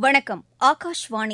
வணக்கம். ஆகாஷ்வாணி.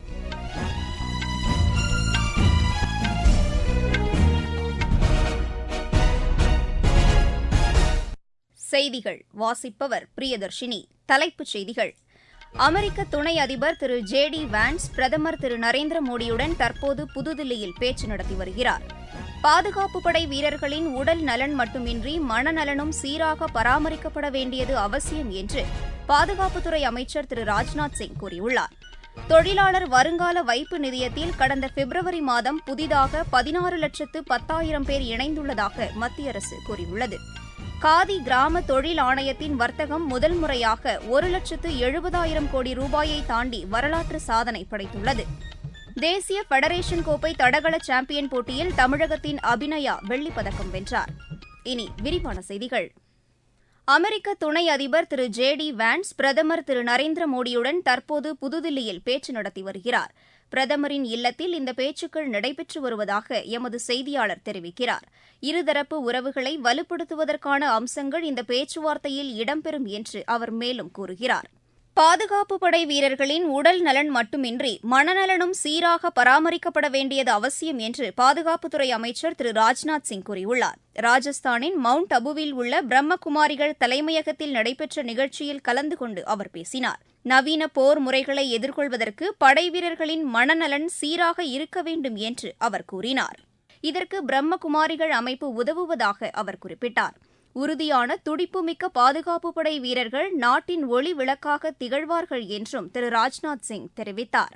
செய்திகள் வாசிப்பவர் பிரியதர்ஷினி. தலைப்புச் செய்திகள்: அமெரிக்க துணை அதிபர் திரு ஜே.டி. வான்ஸ் பிரதமர் திரு நரேந்திர மோடியுடன் தற்போது புதுதில்லியில் பேச்சு நடத்தி வருகிறார். பாதுகாப்புப் படை வீரர்களின் உடல் நலன் மட்டுமின்றி மனநலனும் சீராக பராமரிக்கப்பட வேண்டியது அவசியம் என்று பாதுகாப்புத்துறை அமைச்சர் திரு ராஜ்நாத் சிங் கூறியுள்ளார். தொழிலாளர் வருங்கால வைப்பு நிதியத்தில் கடந்த பிப்ரவரி மாதம் புதிதாக 16,10,000 பேர் இணைந்துள்ளதாக மத்திய அரசு கூறியுள்ளது. காதி கிராம தொழில் ஆணையத்தின் வர்த்தகம் முதல் முறையாக 1,70,000 கோடி ரூபாயை தாண்டி வரலாற்று சாதனை படைத்துள்ளது. தேசிய ஃபெடரேஷன் கோப்பை தடகள சாம்பியன் போட்டியில் தமிழகத்தின் அபிநயா வெள்ளிப் பதக்கம் வென்றார். இனி விரிவான செய்திகள். அமெரிக்க துணை அதிபர் திரு ஜே.டி. வான்ஸ் பிரதமர் திரு நரேந்திர மோடியுடன் தற்போது புதுதில்லியில் பேச்சு நடத்தி வருகிறார். பிரதமரின் இல்லத்தில் இந்த பேச்சுக்கள் நடைபெற்று வருவதாக எமது செய்தியாளர் தெரிவிக்கிறார். இருதரப்பு உறவுகளை வலுப்படுத்துவதற்கான அம்சங்கள் இந்த பேச்சுவார்த்தையில் இடம்பெறும் என்று அவர் மேலும் கூறுகிறார். பாதுகாப்புப் படை வீரர்களின் உடல் நலன் மட்டுமின்றி மனநலனும் சீராக பராமரிக்கப்பட வேண்டியது அவசியம் என்று பாதுகாப்புத்துறை அமைச்சர் திரு ராஜ்நாத் சிங் கூறியுள்ளார். ராஜஸ்தானின் மவுண்ட் அபுவில் உள்ள பிரம்மகுமாரிகள் தலைமையகத்தில் நடைபெற்ற நிகழ்ச்சியில் கலந்து கொண்டு அவர் பேசினார். நவீன போர் முறைகளை எதிர்கொள்வதற்கு படைவீரர்களின் மனநலன் சீராக இருக்க வேண்டும் என்று அவர் கூறினார். இதற்கு பிரம்மகுமாரிகள் அமைப்பு உதவுவதாக அவர் குறிப்பிட்டார். உறுதியான துடிப்புமிக்க பாதுகாப்புப் படை வீரர்கள் நாட்டின் ஒளி விளக்காக திகழ்வார்கள் என்றும் திரு ராஜ்நாத் சிங் தெரிவித்தார்.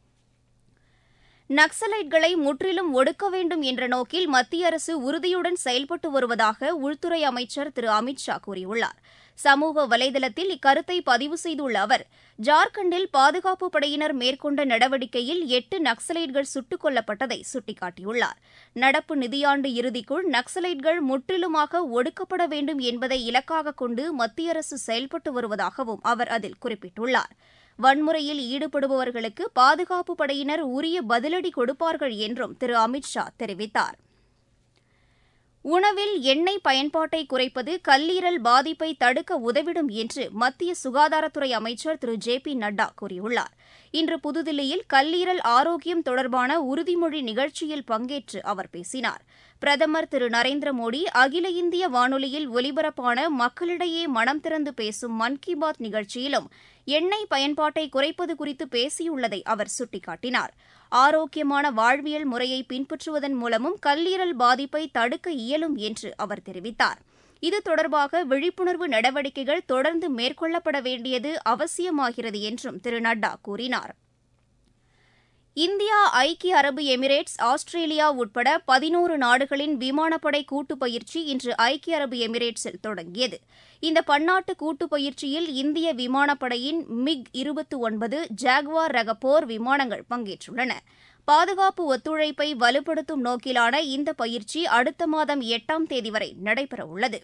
நக்சலைட்களை முற்றிலும் ஒடுக்க வேண்டும் என்ற நோக்கில் மத்திய அரசு உறுதியுடன் செயல்பட்டு வருவதாக உள்துறை அமைச்சர் திரு அமித் ஷா கூறியுள்ளார். சமூக வலைதளத்தில் இக்கருத்தை பதிவு செய்துள்ள அவர், ஜார்க்கண்டில் பாதுகாப்புப் படையினர் மேற்கொண்ட நடவடிக்கையில் 8 நக்சலைட்கள் சுட்டுக் கொல்லப்பட்டதை சுட்டிக்காட்டியுள்ளார். நடப்பு நிதியாண்டு இறுதிக்குள் நக்சலைட்கள் முற்றிலுமாக ஒடுக்கப்பட வேண்டும் என்பதை இலக்காக கொண்டு மத்திய அரசு செயல்பட்டு வருவதாகவும் அவர் அதில் குறிப்பிட்டுள்ளார். வன்முறையில் ஈடுபடுபவர்களுக்கு பாதுகாப்புப் படையினர் உரிய பதிலடி கொடுப்பார்கள் என்றும் திரு அமித் ஷா தெரிவித்தார். உணவில் எண்ணெய் பயன்பாட்டை குறைப்பது கல்லீரல் பாதிப்பை தடுக்க உதவிடும் என்று மத்திய சுகாதாரத்துறை அமைச்சர் திரு ஜே.பி. நட்டா கூறியுள்ளார். இன்று புதுதில்லியில் கல்லீரல் ஆரோக்கியம் தொடர்பான உறுதிமொழி நிகழ்ச்சியில் பங்கேற்று அவர் பேசினார். பிரதமர் திரு நரேந்திர மோடி அகில இந்திய வானொலியில் ஒலிபரப்பான மக்களிடையே மனம் திறந்து பேசும் மன் கி பாத் நிகழ்ச்சியிலும் எண்ணெய் பயன்பாட்டை குறைப்பது குறித்து பேசியுள்ளதை அவர் சுட்டிக்காட்டினார். ஆரோக்கியமான வாழ்வியல் முறையை பின்பற்றுவதன் மூலமும் கல்லீரல் பாதிப்பை தடுக்க இயலும் என்று அவர் தெரிவித்தார். இது தொடர்பாக விழிப்புணர்வு நடவடிக்கைகள் தொடர்ந்து மேற்கொள்ளப்பட வேண்டியது அவசியமாகிறது என்றும் திரு நட்டா கூறினார். இந்தியா, ஐக்கிய அரபு எமிரேட்ஸ், ஆஸ்திரேலியா உட்பட 11 நாடுகளின் விமானப்படை கூட்டுப் பயிற்சி இன்று ஐக்கிய அரபு எமிரேட்ஸில் தொடங்கியது. இந்த பன்னாட்டு கூட்டுப் பயிற்சியில் இந்திய விமானப்படையின் MiG-29 ஜாகுவார் ரக போர் விமானங்கள் பங்கேற்றுள்ளன. பாதுகாப்பு ஒத்துழைப்பை வலுப்படுத்தும் நோக்கிலான இந்த பயிற்சி அடுத்த மாதம் 8ஆம் தேதி வரை நடைபெறவுள்ளது.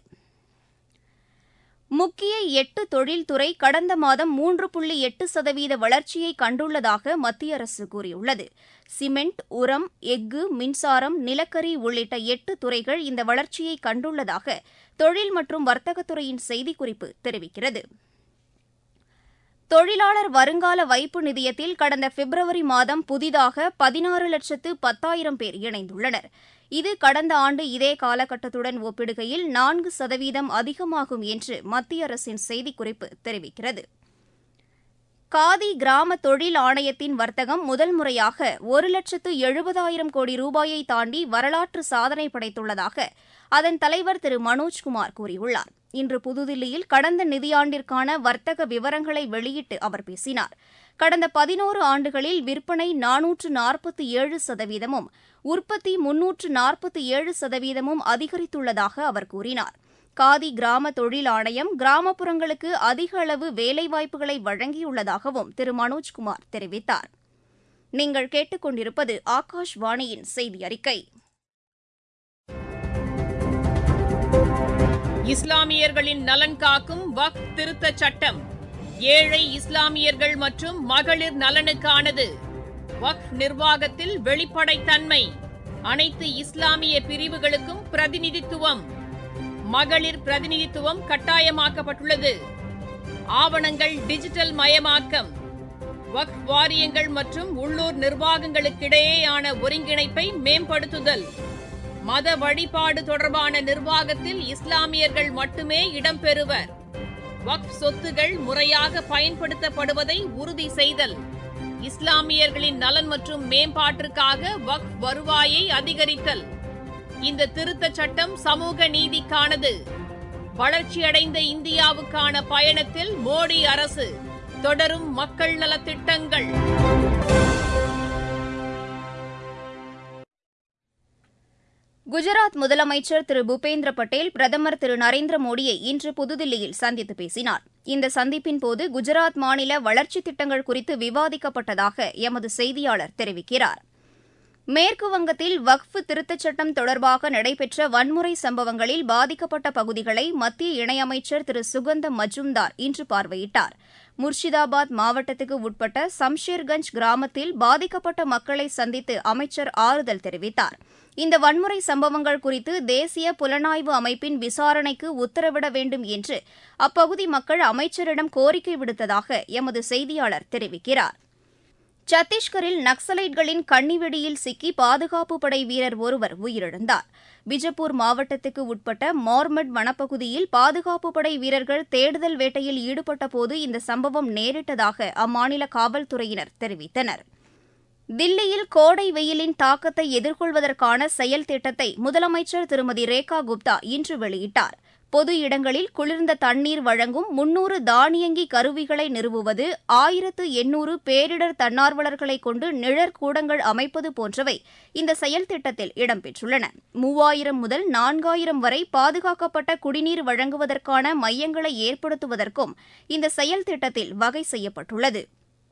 முக்கிய 8 தொழில்துறை கடந்த மாதம் 3.8% வளர்ச்சியை கண்டுள்ளதாக மத்திய அரசு கூறியுள்ளது. சிமெண்ட், உரம், எஃகு, மின்சாரம், நிலக்கரி உள்ளிட்ட 8 துறைகள் இந்த வளர்ச்சியை கண்டுள்ளதாக தொழில் மற்றும் வர்த்தகத்துறையின் செய்திக்குறிப்பு தெரிவிக்கிறது. தொழிலாளர் வருங்கால வைப்பு நிதியத்தில் கடந்த பிப்ரவரி மாதம் புதிதாக 16,10,000 பேர் இணைந்துள்ளனர். இது கடந்த ஆண்டு இதே காலகட்டத்துடன் ஒப்பிடுகையில் 4% அதிகமாகும் என்று மத்திய அரசின் செய்திக்குறிப்பு தெரிவிக்கிறது. காதி கிராம தொழில் ஆணையத்தின் வர்த்தகம் முதல் முறையாக 1,70,000 கோடி ரூபாயை தாண்டி வரலாற்று சாதனை படைத்துள்ளதாக அதன் தலைவர் திரு மனோஜ்குமார் கூறியுள்ளார். இன்று புதுதில்லியில் கடந்த நிதியாண்டிற்கான வர்த்தக விவரங்களை வெளியிட்டு அவர் பேசினார். கடந்த 11 ஆண்டுகளில் விற்பனை 447%, உற்பத்தி 347% அதிகரித்துள்ளதாக அவர் கூறினார். காதி கிராம தொழில் ஆணையம் கிராமப்புறங்களுக்கு அதிக அளவு வேலைவாய்ப்புகளை வழங்கியுள்ளதாகவும் திரு மனோஜ்குமார் தெரிவித்தார். நீங்கள் கேட்டுக்கொண்டிருப்பது ஆகாஷ்வாணியின் செய்தி அறிக்கை. இஸ்லாமியர்களின் நலன் காக்கும் வக்ஃப் திருத்தச் சட்டம் ஏழை இஸ்லாமியர்கள் மற்றும் மகளிர் நலனுக்கானது. வக்ஃப் நிர்வாகத்தில் வெளிப்படைத்தன்மை, அனைத்து இஸ்லாமிய பிரிவுகளுக்கும் பிரதிநிதித்துவம், மகளிர் பிரதிநிதித்துவம் கட்டாயமாக்கப்பட்டுள்ளது. ஆவணங்கள் டிஜிட்டல் மயமாக்கம், வக்ஃப் வாரியங்கள் மற்றும் உள்ளூர் நிர்வாகங்களுக்கிடையேயான ஒருங்கிணைப்பை மேம்படுத்துதல், மத வழிபாடு தொடர்பான நிர்வாகத்தில் இஸ்லாமியர்கள் மட்டுமே இடம்பெறுவர், வக்ஃப் சொத்துகள் முறையாக பயன்படுத்தப்படுவதை உறுதி செய்தல், இஸ்லாமியர்களின் நலன் மற்றும் மேம்பாட்டிற்காக வக்ஃப் வருவாயை அதிகரித்தல். இந்த திருத்தச் சட்டம் சமூக நீதிக்கானது. வளர்ச்சியடைந்த இந்தியாவுக்கான பயணத்தில் மோடி அரசு தொடரும் மக்கள் நலத்திட்டங்கள். குஜராத் முதலமைச்சர் திரு பூபேந்திர பட்டேல் பிரதமர் திரு நரேந்திர மோடியை இன்று புதுதில்லியில் சந்தித்து பேசினார். இந்த சந்திப்பின்போது குஜராத் மாநில வளர்ச்சித் திட்டங்கள் குறித்து விவாதிக்கப்பட்டதாக எமது செய்தியாளர் தெரிவிக்கிறார். மேற்குவங்கத்தில் வக்ஃப் திருத்தச் சட்டம் தொடர்பாக நடைபெற்ற வன்முறை சம்பவங்களில் பாதிக்கப்பட்ட பகுதிகளை மத்திய இணையமைச்சர் திரு சுகந்த மஜும்தார் இன்று பார்வையிட்டார். முர்ஷிதாபாத் மாவட்டத்துக்கு உட்பட்ட சம்ஷேர்கஞ்ச் கிராமத்தில் பாதிக்கப்பட்ட மக்களை சந்தித்து அமைச்சர் ஆறுதல் தெரிவித்தார். இந்த வன்முறை சம்பவங்கள் குறித்து தேசிய புலனாய்வு அமைப்பின் விசாரணைக்கு உத்தரவிட வேண்டும் என்று அப்பகுதி மக்கள் அமைச்சரிடம் கோரிக்கை விடுத்ததாக எமது செய்தியாளர் தெரிவிக்கிறார். சத்தீஸ்கரில் நக்சலைட்களின் கண்ணிவெடியில் சிக்கி பாதுகாப்புப் படை வீரர் ஒருவர் உயிரிழந்தார். பிஜப்பூர் மாவட்டத்துக்கு உட்பட்ட மார்மட் வனப்பகுதியில் பாதுகாப்புப் படை வீரர்கள் தேடுதல் வேட்டையில் ஈடுபட்டபோது இந்த சம்பவம் நேரிட்டதாக அம்மாநில காவல்துறையினர் தெரிவித்தனர். தில்லியில் கோடை வெயிலின் தாக்கத்தை எதிர்கொள்வதற்கான செயல் திட்டத்தை முதலமைச்சர் திருமதி ரேகா குப்தா இன்று வெளியிட்டார். பொது இடங்களில் குளிர்ந்த தண்ணீர் வழங்கும் 300 தானியங்கி கருவிகளை நிறுவுவது, 1800 பேரிடர் தன்னார்வலர்களை கொண்டு நிழற்கூடங்கள் அமைப்பது போன்றவை இந்த செயல் திட்டத்தில் இடம்பெற்றுள்ளன. 3000 முதல் 4000 வரை பாதுகாக்கப்பட்ட குடிநீர் வழங்குவதற்கான மையங்களை ஏற்படுத்துவதற்கும் இந்த செயல் திட்டத்தில் வகை செய்யப்பட்டுள்ளது.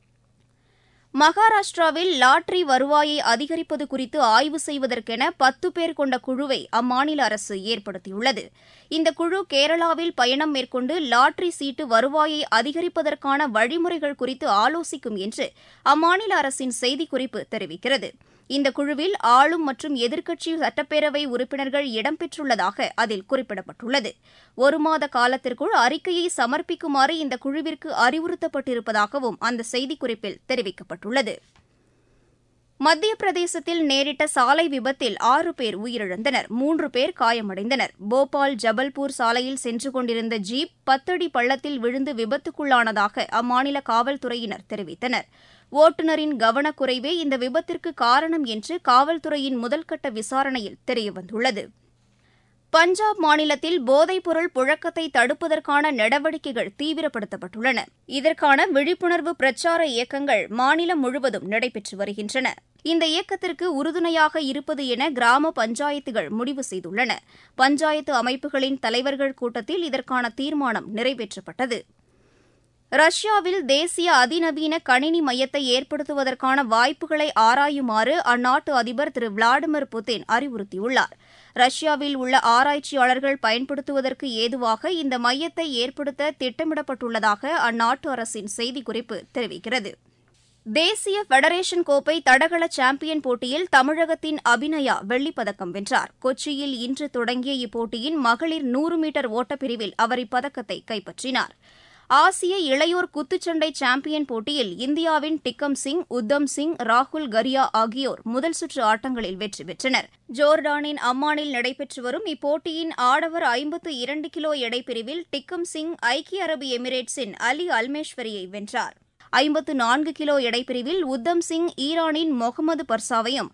மகாராஷ்டிராவில் லாட்டரி வருவாயை அதிகரிப்பது குறித்து ஆய்வு செய்வதற்கென 10 பேர் கொண்ட குழுவை அம்மாநில அரசு ஏற்படுத்தியுள்ளது. இந்த குழு கேரளாவில் பயணம் மேற்கொண்டு லாட்டரி சீட்டு வருவாயை அதிகரிப்பதற்கான வழிமுறைகள் குறித்து ஆலோசிக்கும் என்று அம்மாநில அரசின் செய்திக்குறிப்பு தெரிவிக்கிறது. இந்த குழுவில் ஆளும் மற்றும் எதிர்க்கட்சி சட்டப்பேரவை உறுப்பினர்கள் இடம்பெற்றுள்ளதாக அதில் குறிப்பிடப்பட்டுள்ளது. 1 மாத காலத்திற்குள் அறிக்கையை சமர்ப்பிக்குமாறு இந்த குழுவிற்கு அறிவுறுத்தப்பட்டிருப்பதாகவும் அந்த செய்திக்குறிப்பில் தெரிவிக்கப்பட்டுள்ளது. மத்திய பிரதேசத்தில் நேரிட்ட சாலை விபத்தில் 6 பேர் உயிரிழந்தனர், 3 பேர் காயமடைந்தனர். போபால் ஜபல்பூர் சாலையில் சென்று கொண்டிருந்த ஜீப் 10 அடி பள்ளத்தில் விழுந்து விபத்துக்குள்ளானதாக அம்மாநில காவல்துறையினர் தெரிவித்தனர். ஓட்டுநரின் கவனக்குறைவே இந்த விபத்திற்கு காரணம் என்று காவல்துறையின் முதல்கட்ட விசாரணையில் தெரியவந்துள்ளது. பஞ்சாப் மாநிலத்தில் போதைப்பொருள் புழக்கத்தை தடுப்பதற்கான நடவடிக்கைகள் தீவிரப்படுத்தப்பட்டுள்ளன. இதற்கான விழிப்புணர்வு பிரச்சார இயக்கங்கள் மாநிலம் முழுவதும் நடைபெற்று வருகின்றன. இந்த இயக்கத்திற்கு உறுதுணையாக இருப்பது என கிராம பஞ்சாயத்துகள் முடிவு செய்துள்ளன. பஞ்சாயத்து அமைப்புகளின் தலைவர்கள் கூட்டத்தில் இதற்கான தீர்மானம் நிறைவேற்றப்பட்டது. ரஷ்யாவில் தேசிய அதிநவீன கணினி மையத்தை ஏற்படுத்துவதற்கான வாய்ப்புகளை ஆராயுமாறு அந்நாட்டு அதிபர் திரு விளாடிமிர் புட்டின் அறிவுறுத்தியுள்ளார். ரஷ்யாவில் உள்ள ஆராய்ச்சியாளர்கள் பயன்படுத்துவதற்கு ஏதுவாக இந்த மையத்தை ஏற்படுத்த திட்டமிடப்பட்டுள்ளதாக அந்நாட்டு அரசின் செய்திக்குறிப்பு தெரிவிக்கிறது. தேசிய ஃபெடரேஷன் கோப்பை தடகள சாம்பியன் போட்டியில் தமிழகத்தின் அபிநயா வெள்ளிப்பதக்கம் வென்றார். கொச்சியில் இன்று தொடங்கிய இப்போட்டியின் மகளிர் 100 மீட்டர் ஓட்டப்பிரிவில் அவர் இப்பதக்கத்தை கைப்பற்றினார். ஆசிய இளையோர் குத்துச்சண்டை சாம்பியன் போட்டியில் இந்தியாவின் டிக்கம் சிங், உத்தம் சிங், ராகுல் கரியா ஆகியோர் முதல் சுற்று ஆட்டங்களில் வெற்றி பெற்றனர். ஜோர்டானின் அம்மானில் நடைபெற்று வரும் இப்போட்டியின் ஆடவர் 52 கிலோ எடைப்பிரிவில் டிக்கம் சிங் ஐக்கிய அரபு எமிரேட்ஸின் அலி அல்மேஷ்வரியை வென்றார். 54 கிலோ எடைப்பிரிவில் உத்தம் சிங் ஈரானின் மொஹமது பர்சாவையும்,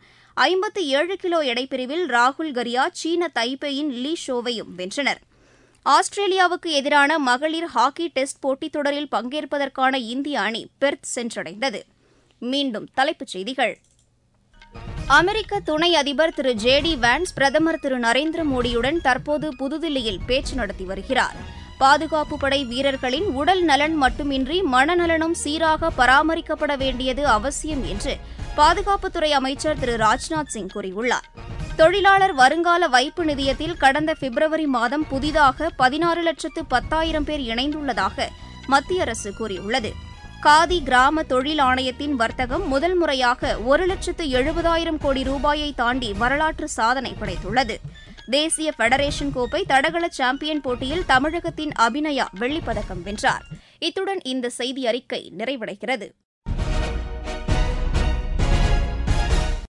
57 கிலோ எடைப்பிரிவில் ராகுல் கரியா சீன தைபேயின் லீ ஷோவையும் வென்றனர். ஆஸ்திரேலியாவுக்கு எதிரான மகளிர் ஹாக்கி டெஸ்ட் போட்டித் தொடரில் பங்கேற்பதற்கான இந்திய அணி பெர்த் சென்றடைந்தது. மீண்டும் தலைப்புச் செய்திகள். அமெரிக்க துணை அதிபர் திரு ஜேடி வான்ஸ் பிரதமர் திரு நரேந்திர மோடியுடன் தற்போது புதுதில்லியில் பேச்சு நடத்தி வருகிறார். பாதுகாப்புப் படை வீரர்களின் உடல் நலன் மட்டுமின்றி மனநலனும் சீராக பராமரிக்கப்பட வேண்டியது அவசியம் என்று பாதுகாப்புத்துறை அமைச்சர் திரு ராஜ்நாத் சிங் கூறியுள்ளார். தொழிலாளர் வருங்கால வைப்பு நிதியத்தில் கடந்த பிப்ரவரி மாதம் புதிதாக 16,10,000 பேர் இணைந்துள்ளதாக மத்திய அரசு கூறியுள்ளது. காதி கிராம தொழில் ஆணையத்தின் வர்த்தகம் முதல் முறையாக 1,70,000 கோடி ரூபாயை தாண்டி வரலாற்று சாதனை படைத்துள்ளது. தேசிய ஃபெடரேஷன் கோப்பை தடகள சாம்பியன் போட்டியில் தமிழகத்தின் அபிநயா வெள்ளிப்பதக்கம் வென்றார். இத்துடன் இந்த செய்தி அறிக்கை நிறைவடைகிறது.